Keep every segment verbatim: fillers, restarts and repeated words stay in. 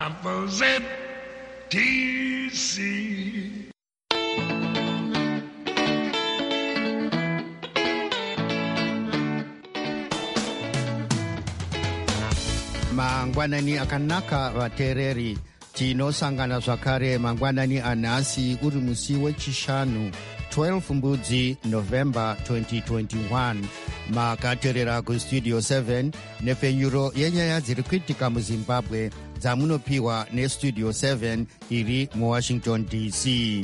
Opposite T C. Mangwanani akanaka vateereri, tinosangana zvakare mangwanani anhasi uri musi wechishanu twelve mbudzi November twenty twenty-one. Makateerera kustudio seven nepfenyuro yenyaya dziri kuitika muZimbabwe dzamunopiwa nestudio seven iri muWashington D C.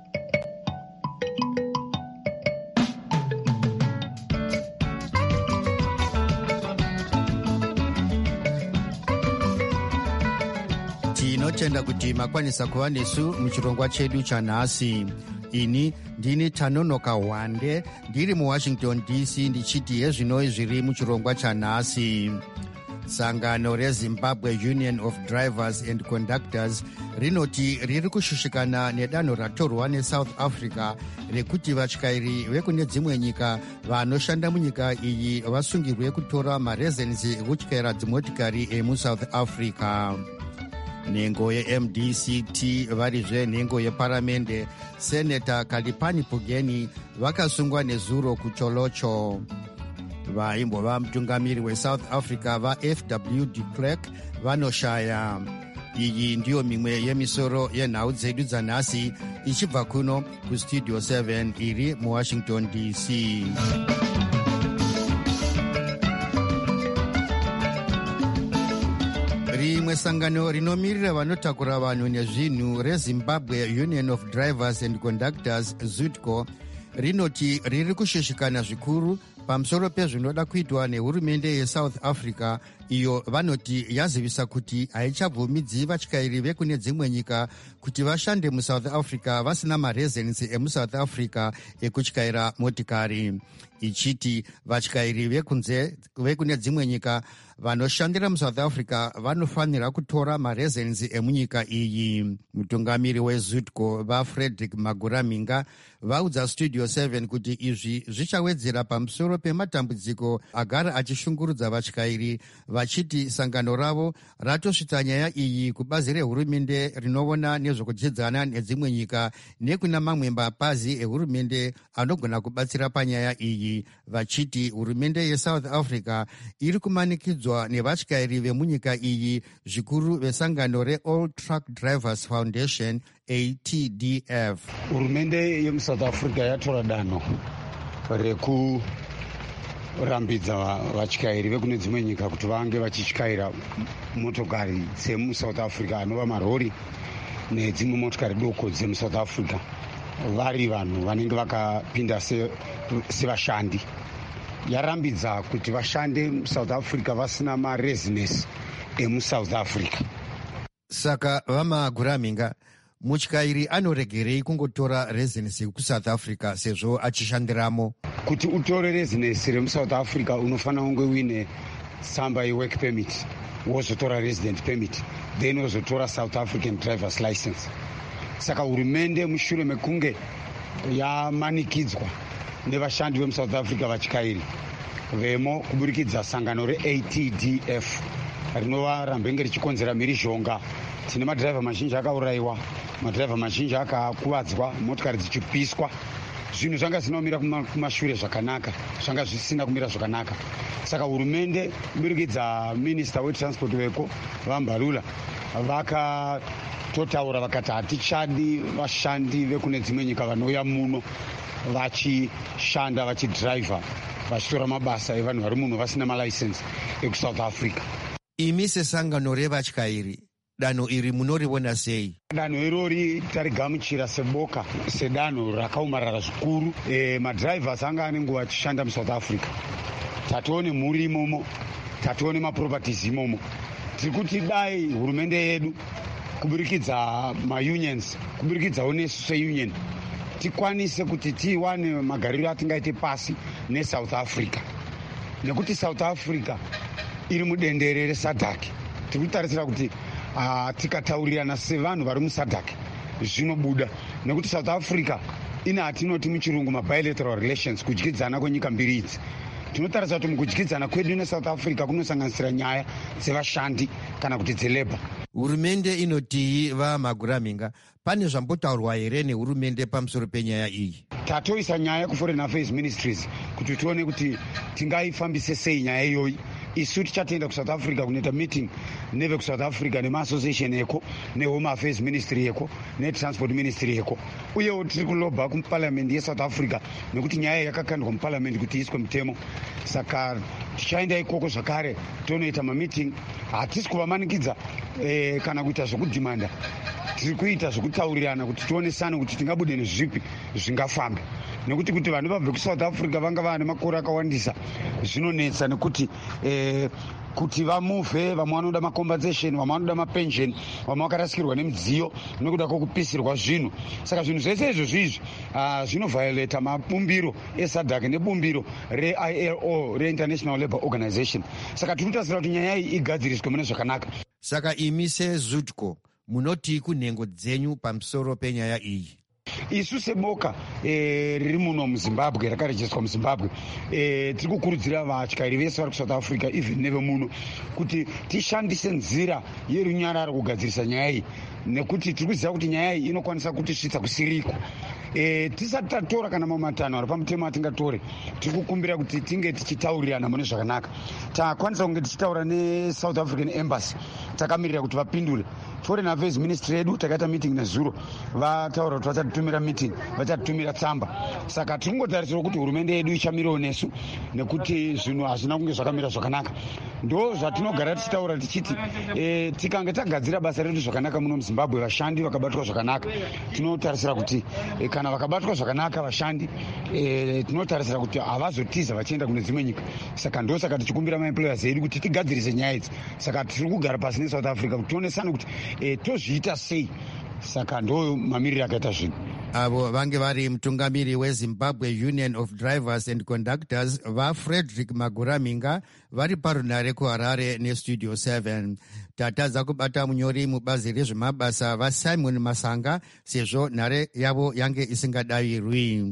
Tinotenda kuti makwanisa kuva nesu muchirongwa chedu chanhasi. Ini ndini Tanonoka Wande ndiri muWashington D C ndichiti hezvinoi zviri muchirongwa chanhasi. Sangano reZimbabwe Union of Drivers and Conductors rinoti riri kushushikana nedanho ratorwa neSouth Africa rekuti vatyairi vekune dzimwe nyika vanoshanda munyika iyi vasungirwe kutora marezensi ekutyaira dzimotikari emuSouth Africa. Nhengo ye-M D C T varizve nhengo yeparamende Seneta Kalipani Pugeni vakasungwa nezuro kucholocho. Vaimbova mutungamiri weSouth Africa vaF W de Klerk vanoshaya. Iyi ndiyo mimwe yemisoro yenhau dzedu dzanhasi ichibva kuno kustudio seven iri muWashington D C. Rimwe sangano rinomirira vanotakura vanhu nezvinhu reZimbabwe Union of Drivers and Conductors ZUTCO rinoti riri kushushikana zvikuru pamusoro pezvinoda kuitwa nehurumende yeSouth Africa, iyo vanoti yazivisa kuti haichabvumidzi vatyairi vekune dzimwe nyika kuti vashande muSouth Africa vasina marezensi emuSouth Africa ekutyaira motikari. Ichiti vatyairi vekunze vekune dzimwe nyika vanoshandira muSouth Africa vanofanira kutora marezensi emunyika iyi. Mutungamiri weZUTCO vaFrederick Maguraminga vaudza studio seven kuti izvi zvichawedzera pamusoro pematambudziko agara achishungurudza vatyairi, vachiti sangano ravo ratosvitsa nyaya iyi kubazi rehurumende rinoona nezvokudzidzana nedzimwe nyika nekuna mamwe mapazi ehurumende anogona kubatsira panyaya iyi, vachiti hurumende yeSouth Africa iri kumanikidzwa nevatyairi vemunyika iyi, zvikuru vesangano reAll Truck Drivers Foundation A T D F. Hurumende yemuSouth Africa yatora danho reku rambidza vatyairi vekune dzimwe nyika kuti vange vachityaira motokari dzemuSouth Africa, anova marori nedzimwe motokari doko dzemuSouth Africa, vari vanhu vanenge vakapinda sevashandi. Yarambidza kuti vashande muSouth Africa vasina marezinesi emuSouth Africa. Saka vamaguraminga, mutyairi anoregerei kungotora rezinesi kuSouth Africa sezvo achishandiramo? Kuti utore rezinesi remuSouth Africa unofanira kunge uine tsamba yework permit, wozotora resident permit, then wozotora South African driver's license. Saka hurumende mushure mekunge yamanikidzwa nevashandi vemuSouth Africa vatyairi vemo kuburikidza sangano reA T D F rinova rambenge richikonzera mhirizhonga. Tine madhiraivha mazhinji akaurayiwa, madhiraivha mazhinji akakuvadzwa, motikari dzichipiswa. Zvinhu zvanga zvinomira kumashure zvakanaka, zvanga zvisina kumira zvakanaka. Saka hurumende kuburikidza minista wetransport weko vaMbalula vakatotaura vakati hatichadi vashandi vekune dzimwe nyika vanouya muno vachishanda vachidhiraivha vachitora mabasa evanhu vari muno vasina malaisensi ekuSouth Africa. Imi sesangano revatyairi, danho iri munoriona sei? Danho irori tarigamuchira seboka sedanho rakaomarara zvikuru. E, madhiraivhas anga ane nguva achishanda muSouth Africa. Tatione mhuri imomo, tatione maproperties imomo. Tiri kuti dai hurumende yedu kuburikidza maunions, kuburikidzawo nesu seunion, tikwanise kuti tiwane magariro atingaite pasi neSouth Africa, nekuti South Africa iri mudendere resadhaki. Tiri kutarisira kuti uh, tikataurirana sevanhu vari musadhaki zvinobuda, nekuti South Africa ine hatinoti muchirungu mabilateral relations, kudyidzana kwenyika mbiri idzi. Tinotarisa kuti mukudyidzana kwedu neSouth Africa kunosanganisira nyaya dzevashandi kana kuti dzelebha. Hurumende inoti vaMaguraminga, pane zvambotaurwa here nehurumende pamusoro penyaya iyi? Tatoisa nyaya kuForeign Affairs Ministries kuti tione kuti tingaifambise sei nyaya iyoyi. Isu tichatenda kuSouth Africa kunoita meeting neve kuSouth Africa nemaAssociation eko, neHome Affairs Ministry eko, neTransport Ministry eko. Uyewo tiri kulobha kuParliament yeSouth Africa nekuti nyaya yakakandwa muParliament kuti iswe mutemo. Saka tichaenda ikoko zvakare tonoita mameeting. Hatisi kuvamanikidza eh, kana kuita zvokudhimanda. Tiri kuita zvokutaurirana kuti tionesane kuti tingabude nezvipi zvingafamba. Nekuti kuti vanhu vabve kuSouth Africa vanga vane makore akawandisa zvinonetsa nekuti eh, kuti vamuvhe, vamwe vanoda macompensation, vamwe vanoda mapension, vamwe vakarasikirwa nemidziyo nekuda kwokupisirwa zvinhu. Saka zvinhu zvese izvozvo izvi uh, zvinoviolata mabumbiro eSADC nebumbiro re-I L O, re-International Labour Organization. Saka tiri kutasira kuti nyaya iyi igadziriswe mune zvakanaka. Saka imi seZUTCO munoti kunhengo dzenyu pamusoro penyaya iyi? Isu seboka eh, riri muno muZimbabwe, rakarejiswa muZimbabwe, eh, tiri kukurudzira vatyairi vese vari kuSouth Africa even neve muno kuti tishandise nzira yerunyararo kugadzirisa nyaya iyi, nekuti tiri kuziva kuti nyaya iyi inokwanisa kutisvitsa kusiriko. E, tisati tatora kana mamatano ari pamutemo atingatore, tiri kukumbira kuti tinge tichitaurirana mune zvakanaka. Takwanisa kunge tichitaura neSouth African Embassy, takamirira kuti vapindure. Foreign Affairs Ministry edu takaita meeting nezuro, vataura kuti vachatitumira meeting, vachatitumira tsamba. Saka tiri kungotarisira kuti hurumende yedu ichamirawo nesu nekuti zvinhu hazvina kunge zvakamira zvakanaka. Ndo zvatinogara tichitaura tichiti e, tikange tagadzira basa redu zvakanaka muno muZimbabwe, vashandi vakabatwa zvakanaka, tinotarisira kuti e, kana vakabatwa zvakanaka vashandi e, tinotarisira kuti havazotiza vachienda kune dzimwe nyika. Saka ndo saka tichikumbira maemployers edu kuti tigadzirise nyaya idzi. Saka tiri kugara pasi neSouth Africa kuti tionesane kuti e, tozviita sei. Saka ndo mamiriri akaita zvinhu. Avo vange vari mutungamiri weZimbabwe Union of Drivers and Conductors vaFrederick Maguraminga vari parunare kuHarare neStudio seven. Tatadza kubata munyori mubazi rezvemabasa vaSimon Masanga sezvo nhare yavo yange isingadaviri.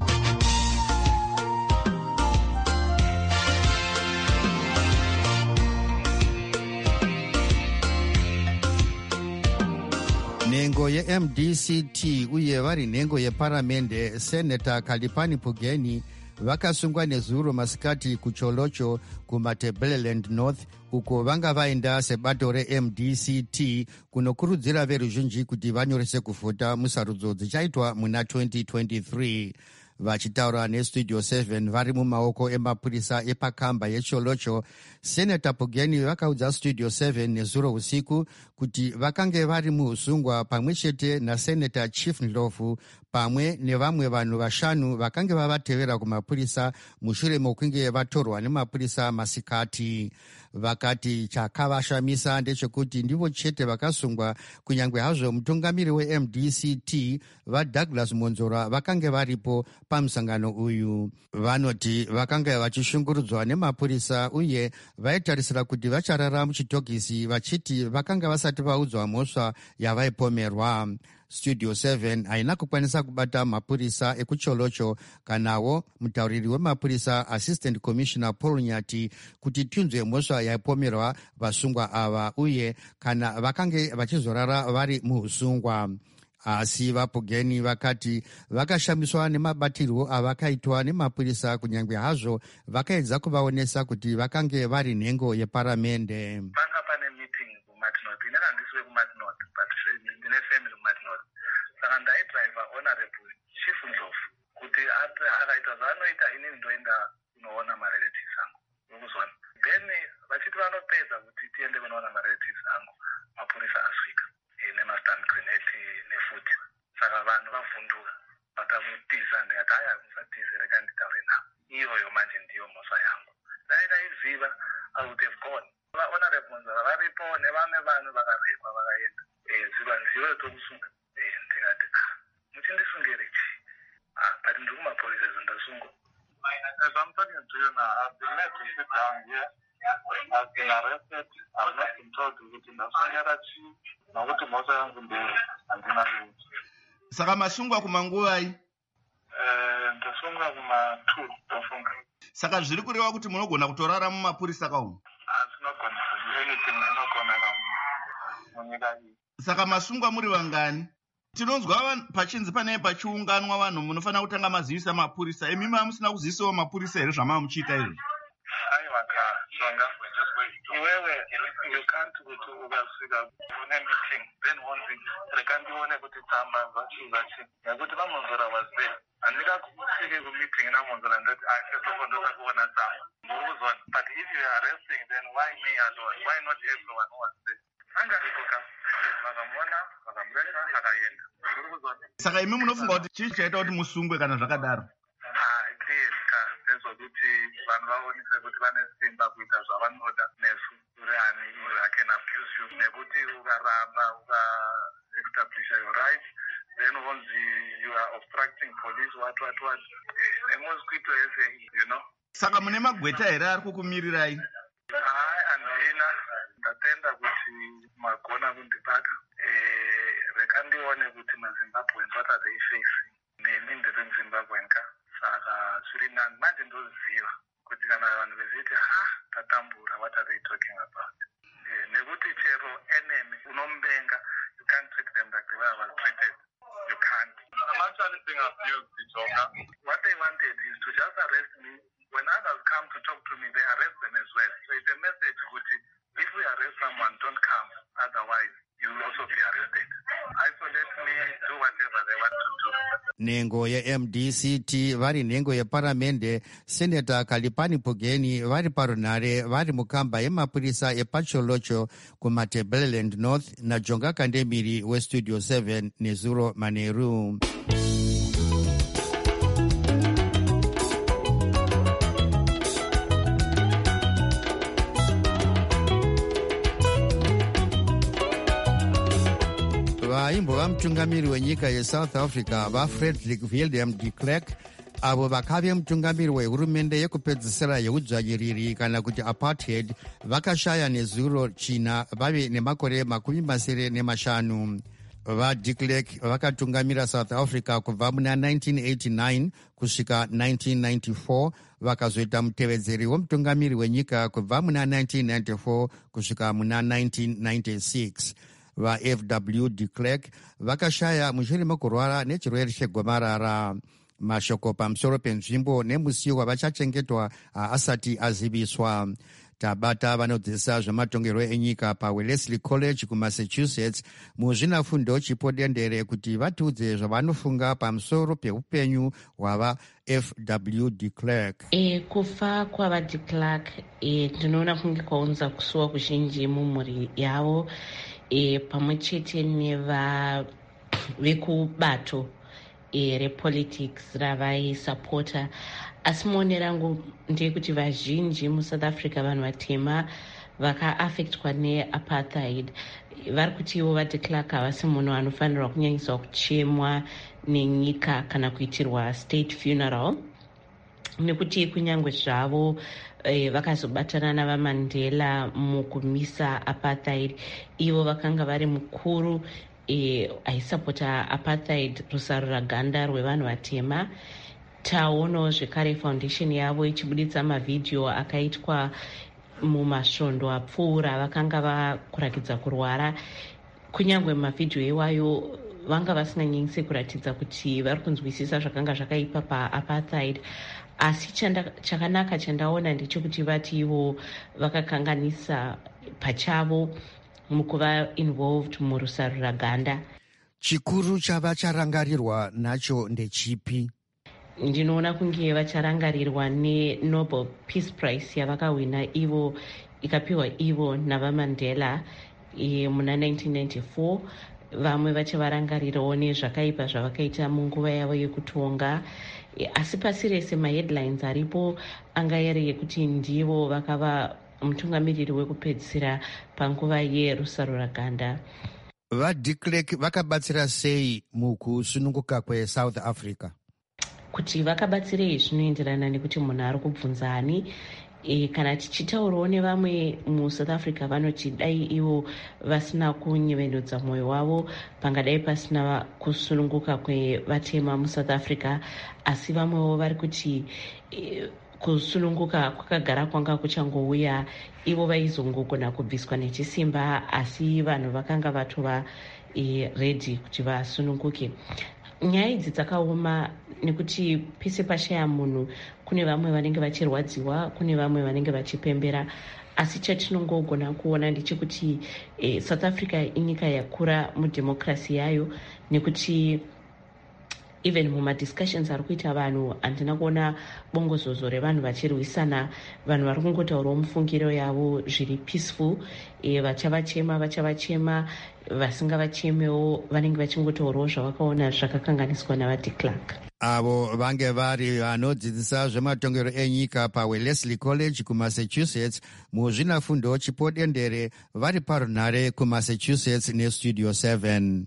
Nhengo ye-M D C T uye vari nhengo yeparamende Senator Kalipani Pugeni vakasungwa nezuro masikati kuCholocho kuMatabeleland North, uko vanga vaenda sebato re-M D C T kunokurudzira veruzhinji kuti vanyorese kuvhota musarudzo dzichaitwa muna twenty twenty-three. Vachitaura neStudio seven vari mumaoko emapurisa epakamba yeCholocho, Senator Pugeni vakaudza Studio seven nezuro usiku kuti vakange vari muusungwa pamwe chete naSenator Chief Ndlovu pamwe nevamwe vanhu vashanu vakange vavatevera kumapurisa mushure mokunge vatorwa nemapurisa masikati. Vakati chakavashamisa ndechekuti ndivo chete vakasungwa, kunyange hazvo mutungamiri we-M D C T vaDouglas Monzora vakange varipo pamusangano uyu. Vanoti vakange vachishungurudzwa nemapurisa uye vaitarisira kuti vacharara muchitokisi, vachiti vakanga vasati vaudzwa mhosva yavaipomerwa. Studio seven haina kukwanisa kubata mapurisa ekuCholocho kanawo mutauriri wemapurisa Assistant Commissioner Paul Nyati kuti tinzwe mhosva yaipomerwa vasungwa ava uye kana vakange vachizorara vari muusungwa. Asi vaPugeni vakati vakashamiswa nemabatirwo avakaitwa nemapurisa, kunyange hazvo vakaedza kuvaonesa kuti vakange vari nhengo yeparamende. Panga pane meeting kuMartinot, ine handisiwe kuMartinot, but ndine family kuMartinot. Saka ndaidriver honorable Chief Ndlovu kuti akaita zvaanoita inini ndoenda kunoona marelatives angu yokuzwana. Then vachiti vanopedza kuti tiende kunoona marelatives angu, mapurisa asvika nemastan grenade nefuti. Saka vanhu vavhunduka vakamutiza, ndikati haya musatize, reka nditaure navo. Iyoyo manje ndiyo mhosva yangu. Dai ndaiziva I would have gone. Honorable Monzora varipo nevamwe vanhu vakarekwa vakaenda. Eh, zivanziyo tokusunga. Eh, ndikati ah, muchindisungira chii? Ah, but ndiri kumapurisa zvandasungwa. As I'm talking to you now, I've been made to sit down here. I've been arrested. I've not been told kuti ndasonyera chii, nokuti mhosva yangu handina lutho. Saka masungwa kumanguvai? Eh, ndasungwa kuma-two ndafunga. Saka zviri kureva kuti munogona kutorara mumapurisa kaumu? Hatinogona anything, tinogona munyika iyi. Saka masungwa muri vangani? Tinonzwa pachinzi pane pachiunganwa vanhu munofanira kutanga mazivisa mapurisa. Imi hamusina kuzivisawo mapurisa here zvamava muchiita izvi? Aiwa ka Shonga, iwewe you can't kuti ukasvika une meeting then wonzi reka ndione kuti tsamba zvachi zvachi nekuti vamonzora was there. Handingasvike kumeeting namonzora ndati achesoko ndoda kuona tsamba. Muri kuzwa, but if you are arresting then why me alone? Why not everyone who was there? Angaripo ka vakamuona vakamureka akaenda. Muri kuzwa. Saka imi munofunga kuti chii chaita kuti musungwe kana zvakadaro? Kuti vanhu vaonise kuti vane simba kuita zvavanoda nesu urani I can abuse you nekuti ukaramba uka-establish your right then onzi you are obstructing police what what what nemosquito ese you know. Saka mune magweta here ari kukumirirai? Hai, handina. Ndatenda kuti magona kundibata. Reka ndione kuti maZimbabweans what are they facing. Nemi ndiri muZimbabwean ka. Saka zviri nani manje ndoziva kuti kana vanhu veziti ha tatambura what are they talking about. Nekuti chero enemy unomuvenga you can't treat them like the way I was treated. You can't. I'm actually being abused, Tonga. What they wanted is to just arrest me. When others come to talk to me, they arrest them as well. So it's a message kuti if we arrest someone, don't come. Otherwise, you will also be arrested. Isolate me, do whatever they want to do. Nhengo ye-M D C T vari nhengo yeparamende Senator Kalipani Pugeni vari parunhare vari mukamba yemapurisa epacholocho kuMatabeleland North naJonga Kandemiri weStudio seven neZuro Maneru. Vaimbova mutungamiri wenyika yeSouth Africa vaFrederick William de Klerk avo vakave mutungamiri wehurumende yekupedzisira yeudzvanyiriri kana kuti apartheid vakashaya nezuro china vave nemakore makumi masere nemashanu. VaDe Klerk vakatungamira South Africa kubva muna nineteen eighty-nine kusvika nineteen ninety-four vakazoita mutevedzeri wemutungamiri wenyika kubva muna nineteen ninety-four kusvika muna nineteen ninety-six. VaF W de Klerk vakashaya mushure mekurwara nechirwere chegomarara. Mashoko pamusoro penzvimbo nemusiwo wavachachengetwa asati aziviswa. Tabata vanodzidzisa zvematongerwo enyika paWellesley College kuMassachusetts muzvinafundo chipo dendere kuti vatiudze zvavanofunga pamusoro peupenyu hwava F W de Klerk. E, kufa kwavaDe Klerk e, ndinoona kunge kwaunza kusuwa kuzhinji mumhuri yavo e, pamwe chete neva vekubato e, repolitics ravaisapota. Asi maone rangu ndeyekuti vazhinji muSouth Africa vanhu vatema vakaafektwa neapartheid vari kuti ivo vaDe Klerk havasi munhu anofanirwa kunyanyiswa kuchemwa nenyika kana kuitirwa state funeral, nekuti kunyange zvavo e, vakazobatana navaMandela mukumisa apartheid, ivo vakanga vari mukuru e, aisapota apartheid, rusarura ganda rwevanhu vatema. Taonawo zvekare foundation yavo ichibuditsa mavhidhiyo akaitwa mumasvondo apfuura vakanga vakurakidza kurwara. Kunyange mavhidhiyo iwayo vanga vasinganyanyisi kuratidza kuti vari kunzwisisa zvakanga zvakaipa paapartheid, asi chanda, chakanaka chandaona ndechekuti vati ivo vakakanganisa pachavo mukuva involved murusarura ganda. Chikuru chava charangarirwa nacho ndechipi? Ndinoona kunge vacharangarirwa neNobel Peace Prize yavakawina ivo ikapiwa ivo navaMandela e, muna nineteen ninety-four. Vamwe vachavarangarirawo nezvakaipa zvavakaita munguva yavo yekutonga e, asi pasi rese maheadlines aripo anga yari yekuti ndivo vakava mutungamiriri wekupedzisira panguva yerusarura ganda. VaDe Klerk vakabatsira sei mukusununguka kweSouth Africa? Kuti vakabatsirei zvinoenderana nekuti munhu ari kubvunza ani. E, kana tichitaurawo nevamwe muSouth Africa vanoti dai ivo vasina kunyevenudza mwoyo wavo pangadai pasina kusununguka kwevatema muSouth Africa, asi vamwewo vari kuti e, kusununguka kwakagara kwanga kuchangouya, ivo vaizongogona kubviswa nechisimba, asi vanhu vakanga vatova e, redi kuti vasununguke. Nyaya idzi dzakaoma nekuti pese pashaya munhu kune vamwe vanenge vachirwadziwa, kune vamwe vanenge vachipembera, asi chatinongogona kuona ndechekuti e, South Africa inyika yakura mudhemokrasi yayo, nekuti even mumadiscussions ari kuita vanhu handina kuona bongozozo revanhu vachirwisana. Vanhu vari kungotaurawo mufungiro yavo zviri peaceful. E, vachavachema vachavachema, vasingavachemewo vanenge vachingotaurawo zvavakaona zvakakanganiswa navadi Clark. Avo vange vari vanodzidzisa zvematongero enyika paWellesley College kuMassachusetts muzvinafundo chipodendere, vari parunhare kuMassachusetts nestudio seven.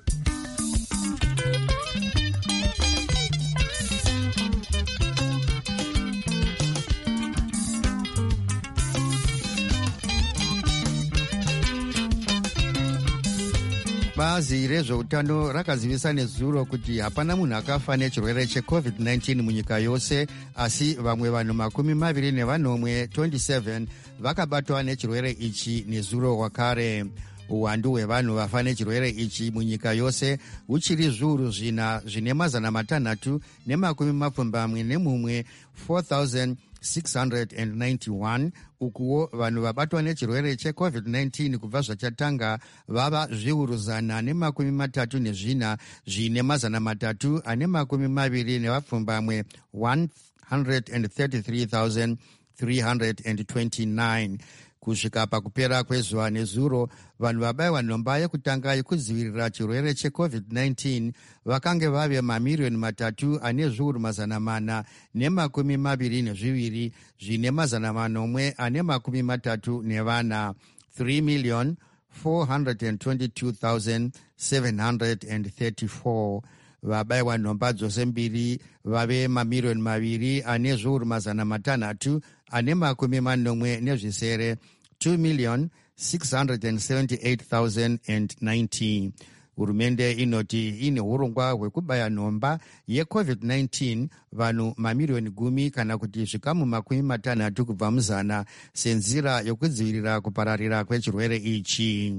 Bazi rezveutano rakazivisa nezuro kuti hapana munhu akafa nechirwere checovid nineteen munyika yose, asi vamwe vanhu makumi maviri nevanomwe twenty-seven vakabatwa nechirwere ichi nezuro wakare. Uwandu hwevanhu vafa nechirwere ichi munyika yose huchiri zviuru zvina zvine mazana matanhatu nemakumi mapfumbamwe nemumwe four thousand six hundred ninety-one. Ukuwo vanhu vabatwa nechirwere checovid nineteen kubva zvachatanga vava zviuru zana nemakumi matatu nezvina zvine mazana matatu ane makumi maviri nevapfumbamwe one hundred thirty-three thousand three hundred twenty-nine. Kusvika pakupera kwezuva nezuro, vanhu vabayiwa nhomba yekutanga yekudzivirira chirwere checovid nineteen vakange vave mamiriyoni matatu ane zviuru mazana mana nemakumi maviri nezviviri zvine mazana manomwe ane makumi matatu nevana, three million four hundred twenty-two thousand seven hundred thirty-four. Vabayiwa nhomba dzose mbiri vave mamiriyoni maviri ane zviuru mazana matanhatu ane makumi manomwe nezvisere, two million six hundred seventy-eight thousand ninety. Hurumende inoti ine urongwa hwekubaya nhomba yecovid nineteen vanhu mamiriyoni gumi kana kuti zvikamu makumi matanhatu kubva muzana senzira yokudzivirira kupararira kwechirwere ichi.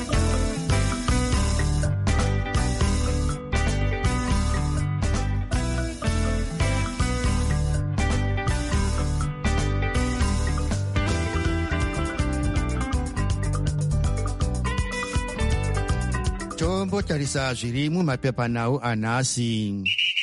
Tombotarisa zviri mumapepanhau anhasi.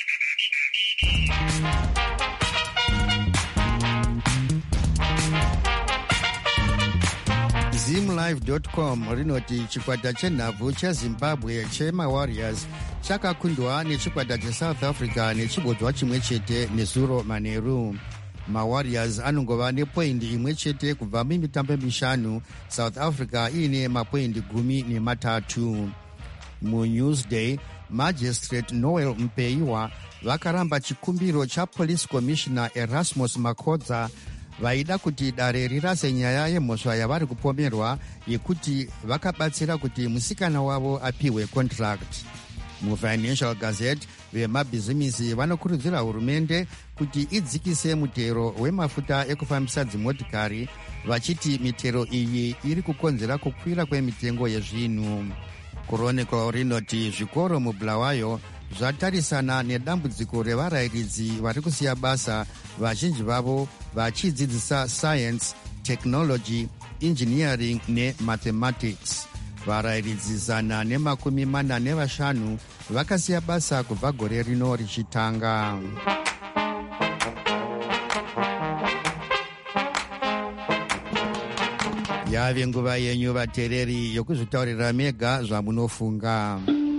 zimlive dot com rinoti chikwata chenhabvu chezimbabwe chemawarriors chakakundwa nechikwata chesouth africa nechibodzwa chimwe chete nezuro manheru. MaWarriors anongova nepoindi imwe chete kubva mumitambo mishanu, South Africa iine mapoindi gumi nematatu. MuNewsday, Magistrate Noel Mpeiwa vakaramba chikumbiro chaPolice Commissioner Erasmus Makodza vaida kuti dare rirase nyaya yemhosva yavari kupomerwa yekuti vakabatsira kuti musikana wavo apiwe contract. MuFinancial Gazette, vemabhizimisi vanokurudzira hurumende kuti idzikise mutero wemafuta ekufambisa dzimotikari, vachiti mitero iyi iri kukonzera kukwira kwemitengo yezvinhu. Chronicle rinoti zvikoro muBulawayo zvatarisana nedambudziko revarayiridzi vari kusiya basa, vazhinji vavo vachidzidzisa science, technology, engineering nemathematics. Varayiridzi zana nemakumi mana nevashanu vakasiya basa kubva gore rino richitanga. Yave nguva yenyu vateereri yokuzvitaurira mega zvamunofunga.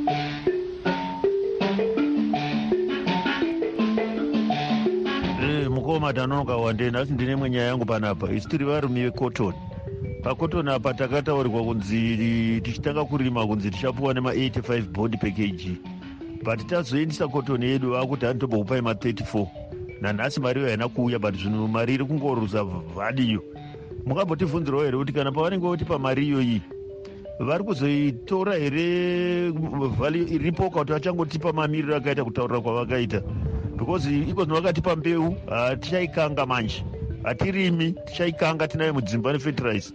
Eh, mukoma tanonoka wandena asi ndine mwenyaya yangu panapa. Isi tiri varimi vecotton. Pacotton apa takataurirwa kunzi tichitanga kurima kunzi tichapuwa nema eighty-five board per kg. But tazoendesa cotton yedu vakuti anotombokupai ma thirty-four. Nanhasi mari haina kuuya, but zvino mari iri kungoruza vhadiyo. Mukambotivhunzirawo here kuti kana pavanenge votipa mari iyoyi vari kuzoitora here vhali iripo kuti vachangotipa mamiriro akaita kutaurira kwavakaita, because iko zvino vakatipa mbeu tichaikanga manje. hatirimi, tichaikanga tinayo mudzimba nefetiraisa.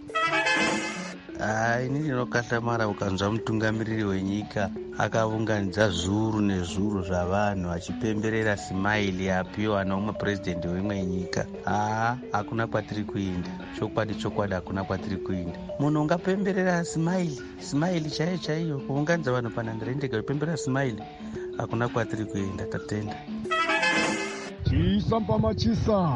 Hai, ini ndinokahlamara ukanzwa mutungamiriri wenyika akaunganidza zviuru nezviuru zvavanhu achipemberera simaili yapiwa neumwe purezidendi weimwe nyika. Haa, hakuna kwatiri kuinda. Chokwadi chokwadi, hakuna kwatiri kuinda. Munhu ungapemberera simaili, simaili chaiyo chaiyo, kuunganidza vanhu panhandare ndega kupemberera simaili, hakuna kwatiri kuenda. Tatenda chisa mpamachisa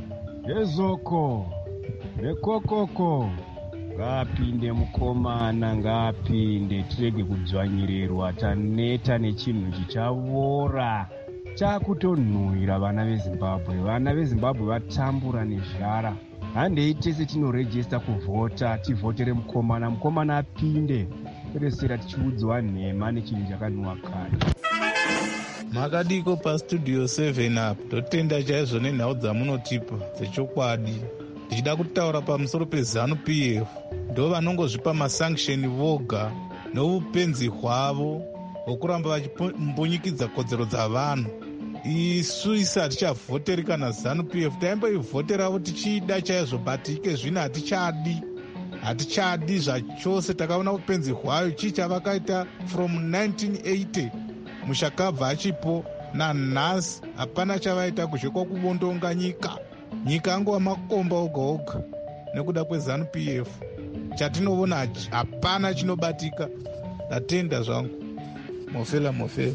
nezoko nekokoko ngapinde mukomana, ngapinde tirege kudzvanyirerwa. Taneta nechinhu chichavora chakutonhuhwira vana vezimbabwe. Vana vezimbabwe vatambura nezvara. Handei tese tinorejesta kuvhota, tivhotere mukomana, mukomana apinde, peresera tichiudzwa nhema nechinhu chakanhuhwa kare. Makadiko pastudio seven apa, totenda chaizvo nenhau dzamunotipa dzechokwadi. Ndichida kutaura pamusoro pezanu P F, ndo vanongozvipa masanksheni voga noupenzi hwavo hwokuramba vachimbonyikidza kodzero dzavanhu. Isu isi hatichavhoteri kana zanu P F, taimboivhoteravo tichida chaizvo, but ike zvino hatichadi hatichadi zvachose. Takaona upenzi hwayo chii chavakaita from nineteen eighty mushakabva achipo nanhasi, hapana chavaita kuzhe kwakuvondonga nyika. Nyika angova makomba oga oga nekuda kwezanu P F. Chatinoona hapana chinobatika. Ndatenda zvangu. Mofela mofela.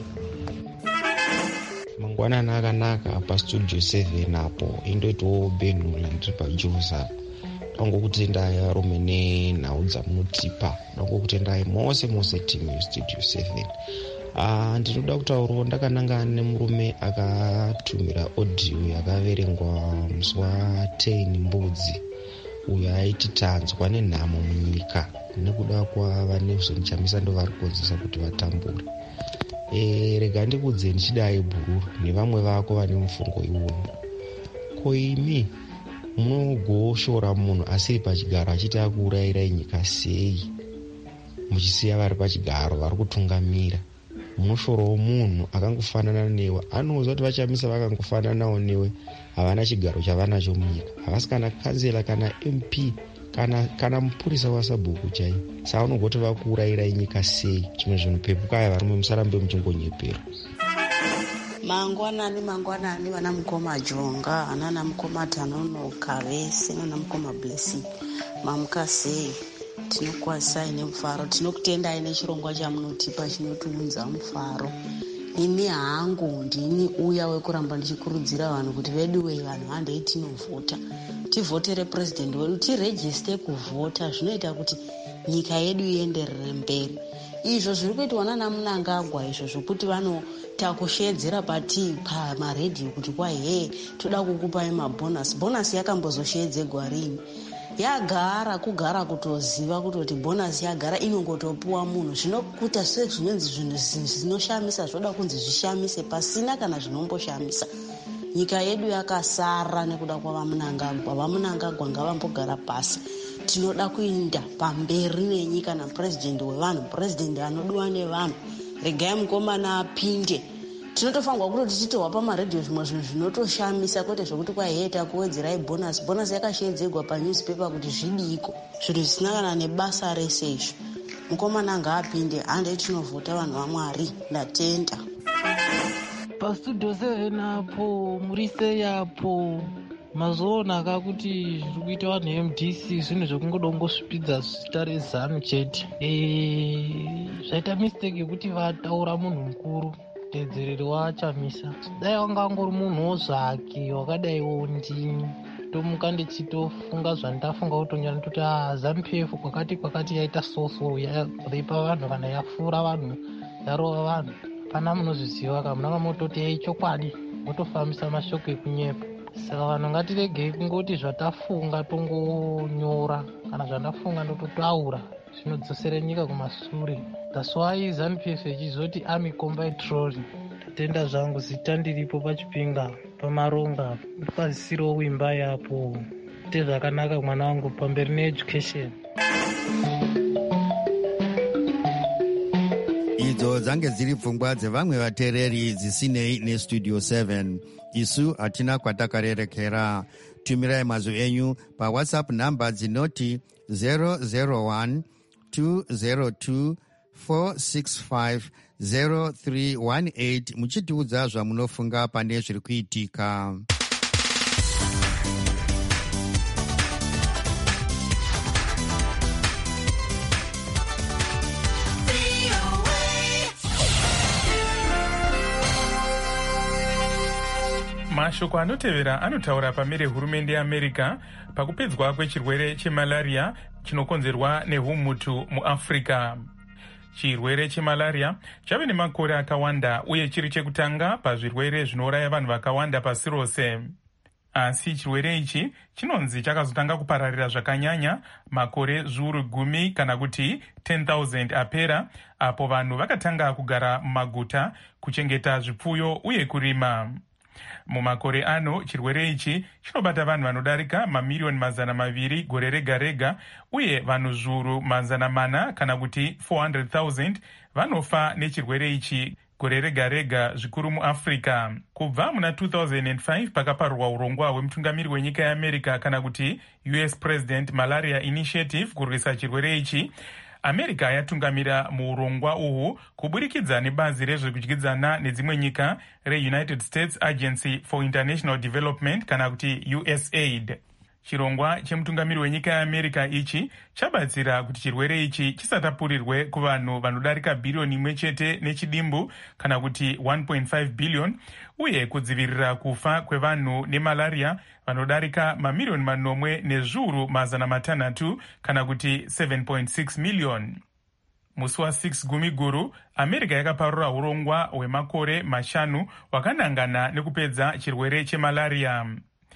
Mangwanani akanaka pastudio seven apo, indoitawo Benhula ndiri paJosa. Ndangokutendai varume nenhau dzamunotipa, ndangokutendai mose mose timu yestudio seven. Uh, ndinoda kutaurawo ndakanangana nemurume akatumira audio yakaverengwa musi wa10 mbudzi, uyo aiti tanzwa nenhamo munyika nekuda kwava nezvenichamisa ndo vari kukonzesa kuti vatambure. E, rega ndikudze ndichidai bhururu nevamwe vako vane mufungo iwoyo. Ko imi munogoshora munhu asiri pachigaro achiti akuurayirai nyika sei, muchisiya vari pachigaro vari kutungamira? Munoshorawo munhu akangofanana newe, anoziva kuti vachamisa vakangofananawo newe, havana chigaro chavanacho munyika, havasi kana kanzela kana M P kana kana mupurisa wasabhuku chai. Saka unogoti vakuurayirai nyika sei? Chimwe zvinhu pepukaya varume, musarambe muchingonyepera. Mangwanani mangwanani vana mukoma Jonga, anana mukoma Tanonoka vese, nana mukoma Blessing, mamuka sei? Tinokwazisai nemufaro, tinokutendai nechirongwa chamunotipa chinotiunza mufaro. Ini hangu ndini uya wekuramba ndichikurudzira vanhu kuti veduwe vanhu handei tinovhota, tivhotere purezidendi wedu, tirejiste kuvhota. Zvinoita kuti nyika yedu ienderere mberi. Izvo zviri kuitwa nana Mnangagwa, izvo zvokuti vanotakushedzera pati pamaredhiyo kuti kwai he toda kukupai mabhonasi. Bhonasi yakambozoshedzegwa rini? Yagara kugara kutoziva kutoti bhonasi yagara inongotopuwa munhu. Zvinokuta sezvinonzi zvinhu zvinoshamisa zvoda kunzi zvishamise pasina kana zvinomboshamisa. Nyika yedu yakasara nekuda kwavamunangagwa. Vamunangagwa ngavambogara pasi. Tinoda kuinda pamberi nenyika napurezidendi wevanhu, purezidendi anodiwa nevanhu. Regai mukomana apinde. Tinotofanirwa kutoti titohwa pamaredhiyo zvimwe zvinhu zvinotoshamisa, kwete zvokuti kwaihe takuwedzerai bhonasi. Bhonasi yakashedzegwa panewspaper kuti zvidiko, zvinhu zvisina kana nebasa rese izvo. Mukomana ngaapinde, handei tinovhota vanhu vaMwari. Ndatenda. Pastudio seven apo, murise yapo, mazoonaka kuti zviri kuita vanhu M D C zvinhu zvekungodongosvipidza zita rezanu chete. E, zvaita mistake yekuti vataura munhu mukuru tedzereri wachamisa. Dai wanga angori munhuwo zvake wakadaiwo ndini, tomuka ndichitofunga zvandafunga kutonyana toti ah zanu P F kwakati kwakati yaita soso yaipa vanhu kana yafura vanhu yarova vanhu. Pana munozviziva kana munanga mototi yai chokwadi motofambisa mashoko ekunyepa. Saka vanhu ngatiregei kungoti zvatafunga tongonyora, kana zvandafunga ndototaura, zvinodzosere nyika kumashure. That's why zanu P F ichizoti Army Combined Trolley. Tatenda zvangu, zita ndiripo pachipinga pamaronga, ndikwazisirewo wimba yapo. Te zvakanaka mwana wangu pamberi needucation. Idzo dzange dziri pfungwa dzevamwe vateereri dzisinei nestudio seven. Isu hatina kwatakarerekera. tumirai mazwi enyu pawhatsapp namba dzinoti zero zero one two zero two four six five zero three one eight muchitiudza zvamunofunga pane zviri kuitika. mashoko anotevera anotaura pamire hurumende yeamerica pakupedzwa kwechirwere chemalaria chinokonzerwa nehumutu muafrica. chirwere chemalaria chave nemakore akawanda uye chiri chekutanga pazvirwere zvinouraya vanhu vakawanda pasi rose. Asi chirwere ichi chinonzi chakazotanga kupararira zvakanyanya makore zviuru gumi kana kuti ten thousand apera, apo vanhu vakatanga kugara mumaguta, kuchengeta zvipfuyo uye kurima. Mumakore ano chirwere ichi chinobata vanhu vanodarika mamiliyoni mazana maviri gore rega rega, uye vanhu zviuru mazana mana kana kuti four hundred thousand vanofa nechirwere ichi gore rega rega, zvikuru muAfrica. Kubva muna two thousand five pakaparurwa urongwa hwemutungamiri wenyika yeAmerica kana kuti U S President Malaria Initiative kurwisa chirwere ichi, America yatungamira muurongwa uhu kuburikidza nebazi rezvekudyidzana nedzimwe nyika reUnited States Agency for International Development kana kuti U S A I D. Chirongwa chemutungamiri wenyika yeAmerica ichi chabatsira kuti chirwere ichi chisatapurirwe kuvanhu vanodarika bhiriyoni imwe chete nechidimbu kana kuti one point five billion, uye kudzivirira kufa kwevanhu nemalaria vanodarika mamiliyoni manomwe nezviuru mazana matanhatu kana kuti seven point six million. Musi wa six gumi guru, America yakaparura urongwa hwemakore mashanu wakanangana nekupedza chirwere chemalaria.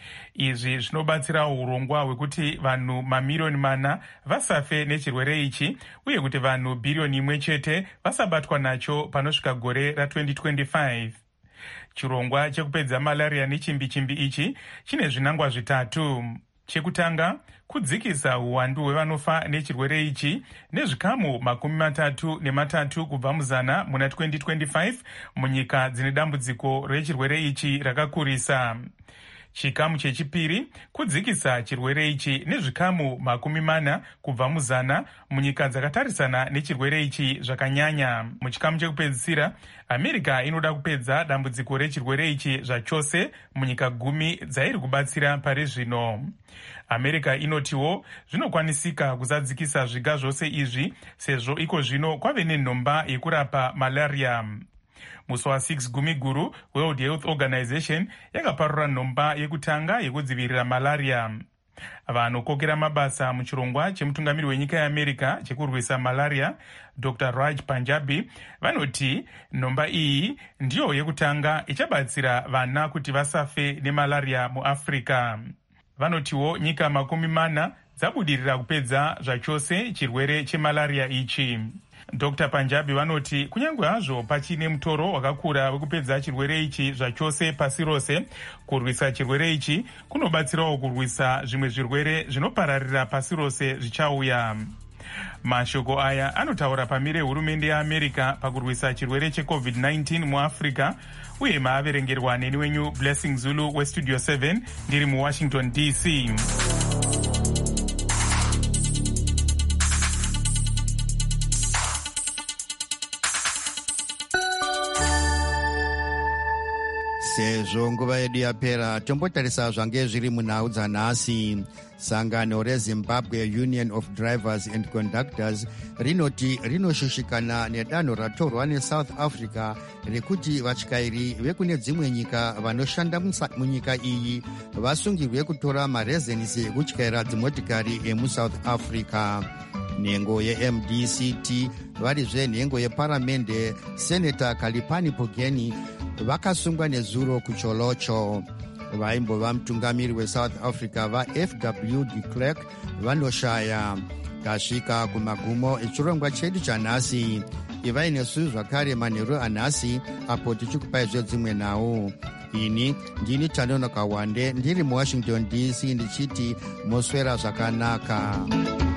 Izvi zvinobatsira urongwa hwekuti vanhu mamiliyoni mana vasafe nechirwere ichi, uye kuti vanhu bhiriyoni imwe chete vasabatwa nacho panosvika gore ra twenty twenty-five. Chirongwa chekupedza malaria nechimbi-chimbi ichi chine zvinangwa zvitatu. Chekutanga, kudzikisa uwandu hwevanofa nechirwere ichi nezvikamu makumi matatu nematatu kubva muzana muna twenty twenty-five munyika dzine dambudziko rechirwere ichi rakakurisa. Chikamu chechipiri, kudzikisa chirwere ichi nezvikamu makumi mana kubva muzana munyika dzakatarisana nechirwere ichi zvakanyanya. Muchikamu chekupedzisira, America inoda kupedza dambudziko rechirwere ichi zvachose munyika gumi dzairi kubatsira pari zvino. America inotiwo zvinokwanisika kuzadzikisa zviga zvose izvi sezvo iko zvino kwave nenhomba yekurapa malaria. Musi wa six gumi guru, World Health Organization yakaparura nhomba yekutanga yekudzivirira malaria. Vanokokera mabasa muchirongwa chemutungamiri wenyika yeAmerica chekurwisa malaria, Doctor Raj Panjabi, vanoti nhomba iyi ndiyo yekutanga ichabatsira vana kuti vasafe nemalaria muAfrica. Vanotiwo nyika makumi mana dzabudirira kupedza zvachose chirwere chemalaria ichi. Doctor Panjabi vanoti kunyange hazvo pachine mutoro wakakura wekupedza chirwere ichi zvachose pasi rose, kurwisa chirwere ichi kunobatsirawo kurwisa zvimwe zvirwere zvinopararira pasi rose zvichauya. Mashoko aya anotaura pamire hurumende yeAmerica pakurwisa chirwere checovid nineteen muAfrica, uye maaverengerwa neni wenyu Blessing Zulu westudio seven ndiri muWashington D C. sezvo nguva yedu yapera, tombotarisa zvange zviri munhau dzanhasi. Sangano reZimbabwe Union of Drivers and Conductors rinoti rinoshushikana nedanho ratorwa neSouth Africa rekuti vatyairi vekune dzimwe nyika vanoshanda munyika iyi vasungirwe kutora marezenisi ekutyaira dzimotikari emuSouth Africa. Nhengo ye-M D C T varizve nhengo yeparamende Senator Kalipani Pogeni vakasungwa nezuro kucholocho. Vaimbova mutungamiri weSouth Africa vaF W de Klerk vanoshaya. Tasvika kumagumo echirongwa chedu chanhasi. Ivai nesu zvakare manheru anhasi apo tichikupai zvedzimwe nhau. Ini ndini Tanonoka Wande ndiri muWashington D C ndichiti moswera zvakanaka.